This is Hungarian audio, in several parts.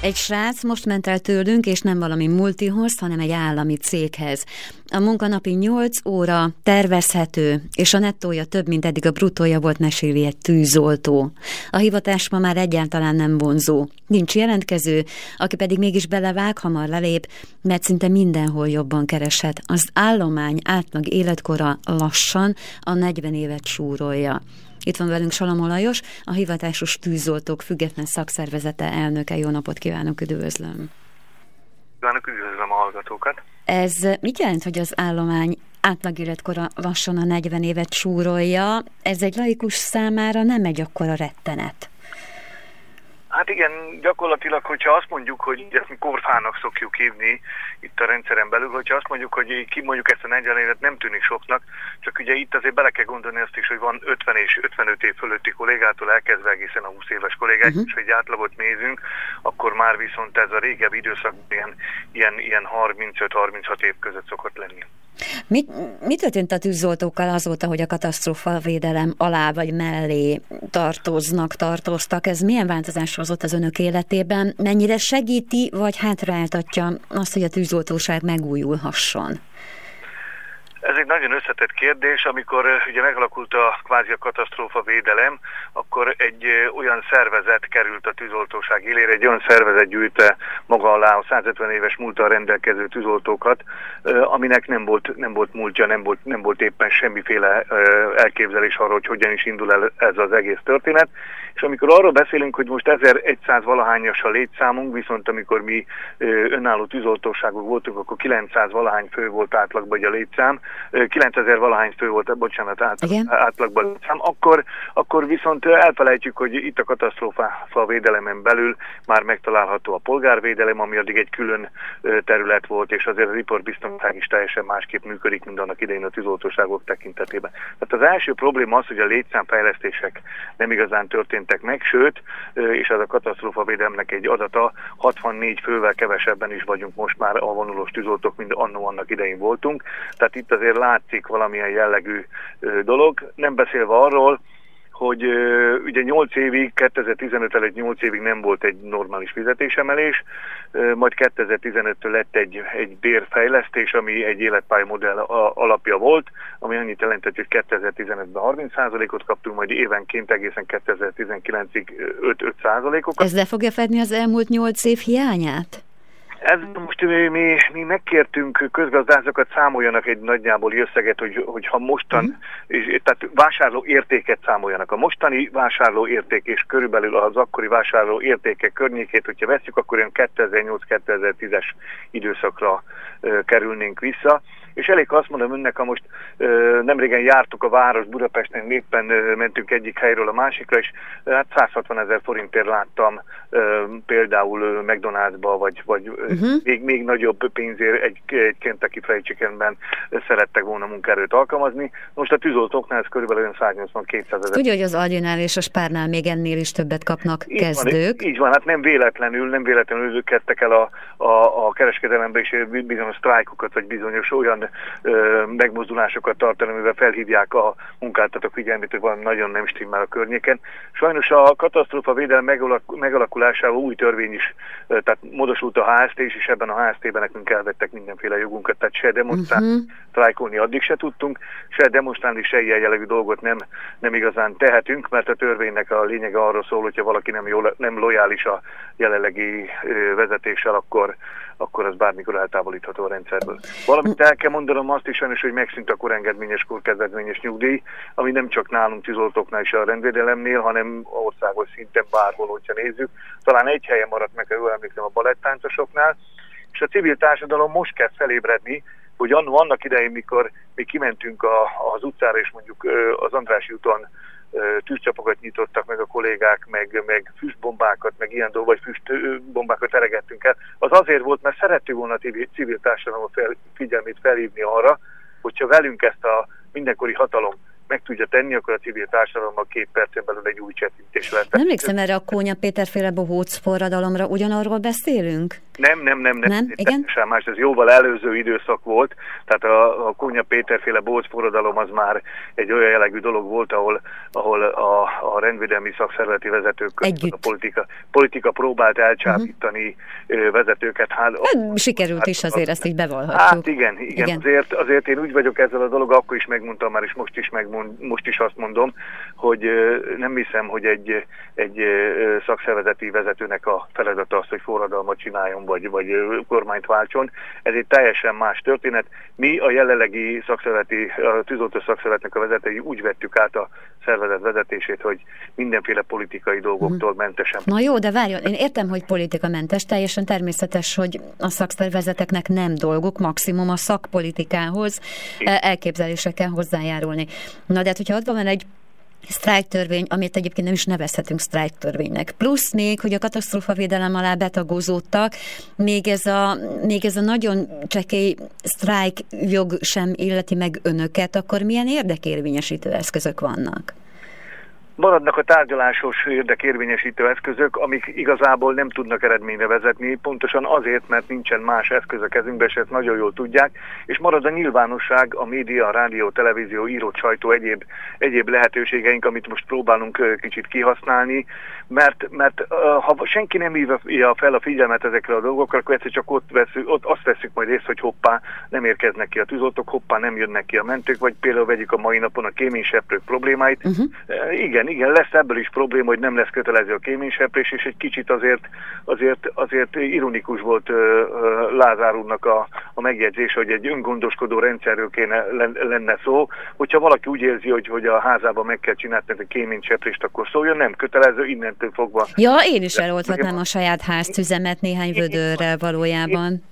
Egy srác most ment el tőlünk, és nem valami multihoz, hanem egy állami céghez. A munkanapi 8 óra tervezhető, és a nettója több, mint eddig a bruttója volt, meséli egy tűzoltó. A hivatás ma már egyáltalán nem vonzó. Nincs jelentkező, aki pedig mégis belevág, hamar lelép, mert szinte mindenhol jobban kereshet. Az állomány átlag életkora lassan a 40 évet súrolja. Itt van velünk Salamon Lajos, a Hivatásos Tűzoltók Független Szakszervezete elnöke. Jó napot kívánok, üdvözlöm! Kívánok, üdvözlöm a hallgatókat! Ez mit jelent, hogy az állomány átlag életkora lassan a 40 évet súrolja? Ez egy laikus számára nem egy akkora rettenet. Hát igen, gyakorlatilag, hogyha azt mondjuk, hogy ezt mi korfának szokjuk hívni itt a rendszeren belül, hogyha azt mondjuk, hogy kimondjuk ezt a 40 évet, nem tűnik soknak, csak ugye itt azért bele kell gondolni azt is, hogy van 50 és 55 év fölötti kollégától elkezdve egészen a 20 éves kollégák, és ha egy átlagot nézünk, akkor már viszont ez a régebbi időszakban ilyen 35-36 év között szokott lenni. Mi történt a tűzoltókkal azóta, hogy a katasztrófavédelem alá vagy mellé tartoztak? Ez milyen változás hozott az önök életében? Mennyire segíti vagy hátráltatja azt, hogy a tűzoltóság megújulhasson? Ez egy nagyon összetett kérdés. Amikor ugye megalakult a katasztrófavédelem, akkor egy olyan szervezet került a tűzoltóság élére, egy olyan szervezet gyűjte maga alá a 150 éves múlttal rendelkező tűzoltókat, aminek nem volt múltja, nem volt éppen semmiféle elképzelés arról, hogy hogyan is indul el ez az egész történet. És amikor arról beszélünk, hogy most 1100 valahányas a létszámunk, viszont amikor mi önálló tűzoltóságok voltunk, akkor 900 valahány fő volt átlagban a létszám, 9000 valahány fő volt, átlagban a létszám, akkor viszont elfelejtjük, hogy itt a katasztrófa védelemen belül már megtalálható a polgárvédelem, ami addig egy külön terület volt, és azért az iparibiztonság is teljesen másképp működik, mint annak idején a tűzoltóságok tekintetében. Tehát az első probléma az, hogy a létszámfejlesztések nem igazán történtek meg, sőt, és ez a katasztrófavédelemnek egy adata, 64 fővel kevesebben is vagyunk most már a vonulós tűzoltók, mint annó annak idején voltunk. Tehát itt azért látszik valamilyen jellegű dolog, nem beszélve arról, hogy ugye 8 évig, 2015 előtt 8 évig nem volt egy normális fizetésemelés, majd 2015-től lett egy bérfejlesztés, ami egy életpályamodell alapja volt, ami annyit jelentett, hogy 2015-ben 30%-ot kaptunk, majd évenként egészen 2019-ig 5%-okat. Ez le fogja fedni az elmúlt 8 év hiányát? Ez most mi megkértünk közgazdászokat, számoljanak egy nagyjából összeget, hogy ha mostan, tehát vásárló értéket számoljanak. A mostani vásárló érték és körülbelül az akkori vásárló értékek környékét, hogyha vesszük, akkor olyan 2008-2010-es időszakra kerülnénk vissza. És elég azt mondom önnek, ha most nemrégen jártuk a város Budapesten, éppen mentünk egyik helyről a másikra, és hát 160 000 forintért láttam például McDonald'sba, vagy még nagyobb pénzért egy Kentucky Fried Chickenben szerettek volna munkaerőt alkalmazni. Most a tűzoltóknál ez körülbelül 180-200 000. Tudja, hogy az Algyónál és a Spárnál még ennél is többet kapnak kezdők. Így van, hát nem véletlenül ők kezdtek el a kereskedelembe is bizonyos sztrájkokat, vagy bizonyos olyan megmozdulásokat tartani, mivel felhívják a munkáltatók figyelmét, hogy valami nagyon nem stimmel a környéken. Sajnos a katasztrófavédelem megalakulásával új törvény is, tehát módosult a HST is, és ebben a HST-ben nekünk elvettek mindenféle jogunkat, tehát se demonstrálni, sztrájkolni addig se tudtunk, se demonstrálni, se ilyen jellegű dolgot nem igazán tehetünk, mert a törvénynek a lényege arról szól, hogyha valaki nem lojális a jelenlegi vezetéssel, akkor az bármikor eltávolítható a rendszerből. Valamint el kell mondanom azt is sajnos, hogy megszűnt a korengedményes, korkedvezményes nyugdíj, ami nem csak nálunk tűzoltóknál és a rendvédelemnél, hanem országos szinten bárhol, hogyha nézzük. Talán egy helyen maradt meg, ha jól emlékszem, a balettáncosoknál, és a civil társadalom most kezd felébredni, hogy annak idején, mikor mi kimentünk az utcára, és mondjuk az Andrássy úton tűzcsapokat nyitottak meg a kollégák, meg füstbombákat, meg ilyen dolgok, vagy füstbombákat eregettünk el. Az azért volt, mert szerettük volna a civil társadalom figyelmét felhívni arra, hogyha velünk ezt a mindenkori hatalom meg tudja tenni, akkor a civil társadalommal 2 percen belül egy új csettintés lehet. Nem emlékszem erre a Kónya Péter féle bohóc forradalomra, ugyanarról beszélünk? Nem? Igen? Sem más, ez jóval előző időszak volt, tehát a Kónya Péterféle Bóc forradalom az már egy olyan jellegű dolog volt, ahol a rendvédelmi szakszervezeti vezetők a politika próbált elcsábítani vezetőket. Sikerült is azért, ezt így bevallhatjuk. Hát igen. Azért én úgy vagyok ezzel a dolog, akkor is megmondtam már, és most is azt mondom, hogy nem hiszem, hogy egy szakszervezeti vezetőnek a feladata az, hogy forradalmat csináljon, vagy kormányt váltson. Ez egy teljesen más történet. Mi a jelenlegi tűzoltó szakszervezetnek a vezetői úgy vettük át a szervezet vezetését, hogy mindenféle politikai dolgoktól mentesen. Na jó, de várjon, én értem, hogy politikamentes, teljesen természetes, hogy a szakszervezeteknek nem dolguk, maximum a szakpolitikához elképzelésekkel hozzájárulni. Na de hát, hogyha ott van egy sztrájktörvény, amit egyébként nem is nevezhetünk sztrájktörvénynek. Plusz még, hogy a katasztrófavédelem alá betagozódtak, még ez a nagyon csekély sztrájkjog sem illeti meg önöket, akkor milyen érdekérvényesítő eszközök vannak? Maradnak a tárgyalásos érdekérvényesítő eszközök, amik igazából nem tudnak eredményre vezetni, pontosan azért, mert nincsen más eszköz a kezünkben, és ezt nagyon jól tudják, és marad a nyilvánosság, a média, a rádió, televízió, írott sajtó, egyéb lehetőségeink, amit most próbálunk kicsit kihasználni, mert ha senki nem hívja fel a figyelmet ezekre a dolgokra, akkor egyszer csak ott azt veszük majd észre, hogy hoppá, nem érkeznek ki a tűzoltók, hoppá, nem jönnek ki a mentők, vagy például vegyük a mai napon a kéményseprők problémáit. Igen, lesz ebből is probléma, hogy nem lesz kötelező a kéményseprés, és egy kicsit azért ironikus volt Lázár úrnak a megjegyzés, hogy egy öngondoskodó rendszerről lenne szó. Hogyha valaki úgy érzi, hogy a házában meg kell csinálni a kéményseprést, akkor szóljon, nem kötelező, innentől fogva. Ja, én is elolthatnám a saját háztüzemet néhány vödörrel valójában.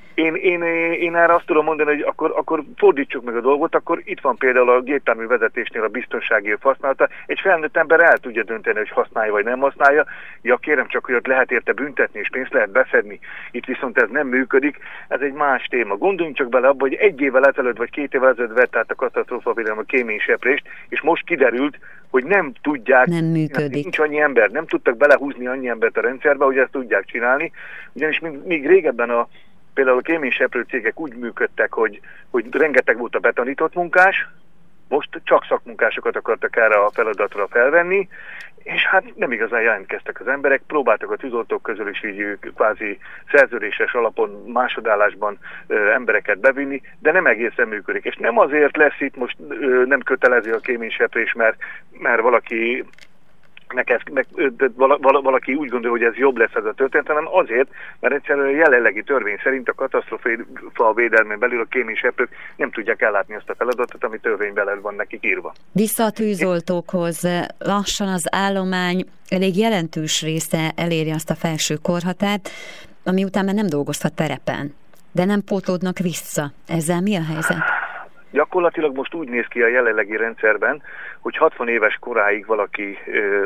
Én erre azt tudom mondani, hogy akkor fordítsuk meg a dolgot, akkor itt van például a gépjármű vezetésnél a biztonsági öv használata. Egy felnőtt ember el tudja dönteni, hogy használja vagy nem használja. Ja, kérem csak, hogy ott lehet érte büntetni, és pénzt lehet beszedni. Itt viszont ez nem működik, ez egy más téma. Gondoljunk csak bele abba, hogy 1 évvel ezelőtt, vagy 2 évvel ezelőtt vett át a katasztrófavédelem a kéményseprést, és most kiderült, hogy nem tudják, nem működik. Nincs annyi ember, nem tudtak belehúzni annyi embert a rendszerbe, hogy ezt tudják csinálni. Ugyanis még régebben például a kéményseprő cégek úgy működtek, hogy rengeteg volt a betanított munkás, most csak szakmunkásokat akartak erre a feladatra felvenni, és hát nem igazán jelentkeztek az emberek, próbáltak a tűzoltók közül is így kvázi szerződéses alapon, másodállásban embereket bevinni, de nem egészen működik. És nem azért lesz itt most nem kötelező a kéményseprés, mert valaki úgy gondolja, hogy ez jobb lesz ez a történet, hanem azért, mert egyszerűen a jelenlegi törvény szerint a katasztrófa védelmén belül a kéményseprők nem tudják ellátni azt a feladatot, ami törvényben van nekik írva. Vissza a tűzoltókhoz. Lassan az állomány elég jelentős része eléri azt a felső korhatárt, ami után már nem dolgozhat terepen, de nem pótlódnak vissza. Ezzel mi a helyzet? Gyakorlatilag most úgy néz ki a jelenlegi rendszerben, hogy 60 éves koráig valaki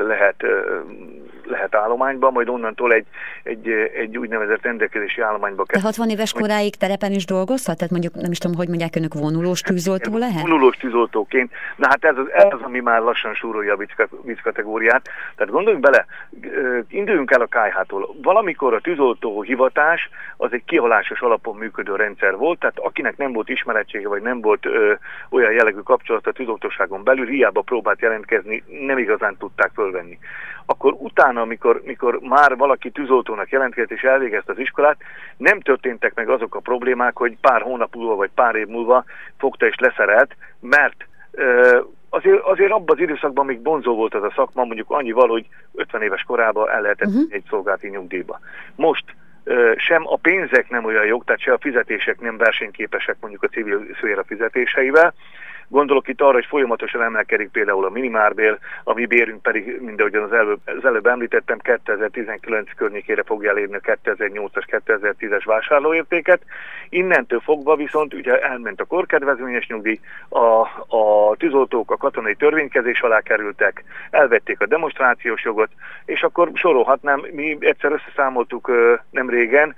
lehet állományban, majd onnantól egy úgynevezett rendelkezési állományba kell. De 60 éves koráig terepen is dolgozhat? Tehát mondjuk, nem is tudom, hogy mondják önök, vonulós tűzoltó lehet? Vonulós tűzoltóként. Na hát ez az, ami már lassan súrolja a vicc kategóriát. Tehát gondoljunk bele, induljunk el a KH-tól. Valamikor a tűzoltó hivatás az egy kihalásos alapon működő rendszer volt, tehát akinek nem volt ismerettsége, vagy nem volt olyan jellegű kapcsolat a tűzoltóságon belül, hiába próbált jelentkezni, nem igazán tudták fölvenni. Akkor utána, amikor már valaki tűzoltónak jelentkezett és elvégezte az iskolát, nem történtek meg azok a problémák, hogy pár hónap múlva vagy pár év múlva fogta és leszerelt, mert azért abban az időszakban még vonzó volt az a szakma, mondjuk annyival, hogy 50 éves korában el lehetett egy szolgálati nyugdíjba. Most sem a pénzek nem olyan jók, tehát se a fizetések nem versenyképesek mondjuk a civil szféra fizetéseivel. Gondolok itt arra, hogy folyamatosan emelkedik például a minimálbér, a mi bérünk pedig, mindahogyan az előbb említettem, 2019 környékére fogja elérni a 2008-as, 2010-es vásárlóértéket. Innentől fogva viszont ugye elment a korkedvezményes nyugdíj, a tűzoltók a katonai törvénykezés alá kerültek, elvették a demonstrációs jogot, és akkor sorolhatnám, mi egyszer összeszámoltuk nem régen,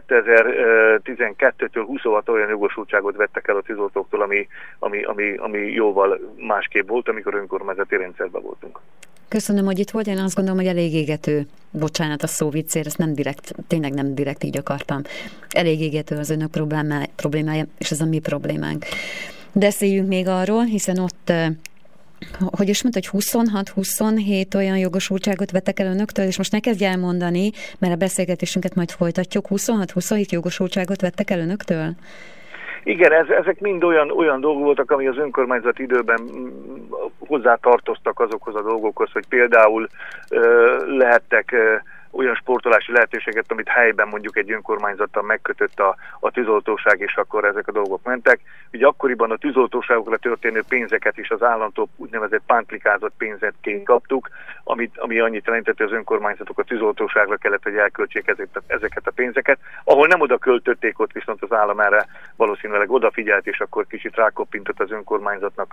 2012-től 26 olyan jogosultságot vettek el a tűzoltóktól, ami jóval másképp volt, amikor önkormányzati rendszerben voltunk. Köszönöm, hogy itt volt. Én azt gondolom, hogy elég égető. Bocsánat a szó viccér, ezt nem direkt, tényleg nem direkt így akartam. Elég égető az önök problémája, és ez a mi problémánk. Beszéljünk még arról, hiszen ott, hogy is mondta, hogy 26-27 olyan jogosultságot vettek el önöktől, és most ne kezdj elmondani, mert a beszélgetésünket majd folytatjuk. 26-27 jogosultságot vettek el önöktől? Igen, ezek mind olyan dolgok voltak, ami az önkormányzat időben hozzá tartoztak azokhoz a dolgokhoz, hogy például lehettek olyan sportolási lehetőséget, amit helyben mondjuk egy önkormányzattal megkötött a tűzoltóság, és akkor ezek a dolgok mentek. Ugye akkoriban a tűzoltóságokra történő pénzeket is az államtól úgynevezett pántlikázott pénzetként kaptuk, ami annyit jelentett, hogy az önkormányzatok a tűzoltóságra kellett, hogy elköltsék ezeket a pénzeket. Ahol nem oda költötték, ott viszont az állam erre valószínűleg odafigyelt, és akkor kicsit rákoppintott az önkormányzatnak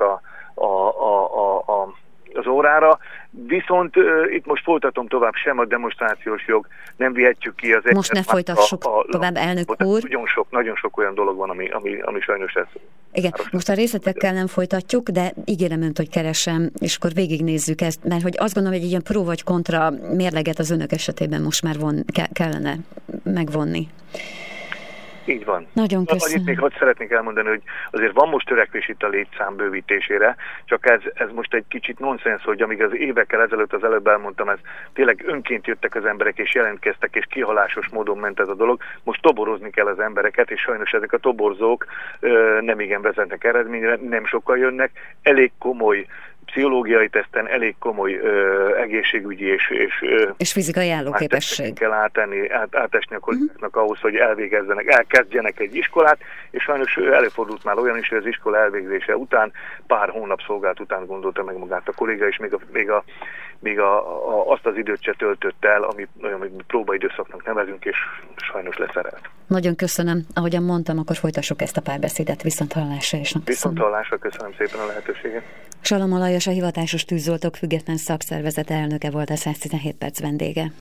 az órára, viszont itt most folytatom tovább, sem a demonstrációs jog, nem vihetjük ki az... Most ne folytassuk tovább, elnök úr. Nagyon sok olyan dolog van, ami sajnos ez. Igen, most a részletekkel nem folytatjuk, de ígérem önt, hogy keresem, és akkor végignézzük ezt, mert hogy azt gondolom, hogy egy ilyen pro vagy kontra mérleget az önök esetében most már kellene megvonni. Így van. Nagyon köszönöm. Annyit még szeretnék elmondani, hogy azért van most törekvés itt a létszám bővítésére, csak ez most egy kicsit nonsens, hogy amíg az évekkel ezelőtt, az előbb elmondtam, ez tényleg önként jöttek az emberek és jelentkeztek, és kihalásos módon ment ez a dolog. Most toborozni kell az embereket, és sajnos ezek a toborzók nem igen vezetnek eredményre, nem sokan jönnek. Elég komoly pszichológiai teszten, elég komoly egészségügyi és fizikai állóképesség kell átesni a kollégáknak ahhoz, hogy elkezdjenek egy iskolát, és sajnos előfordult már olyan is, hogy az iskola elvégzése után, pár hónap szolgált után gondolta meg magát a kolléga, és még azt az időt se töltött el, amit próbaidőszaknak nevezünk, és sajnos leszerelt. Nagyon köszönöm. Ahogyan mondtam, akkor folytassuk ezt a párbeszédet. Viszonthallásra és Viszonthallásra, köszönöm szépen a lehetőséget. Salomon Lajos, a Hivatásos Tűzoltók Független Szakszervezet elnöke volt, a 117 perc vendége.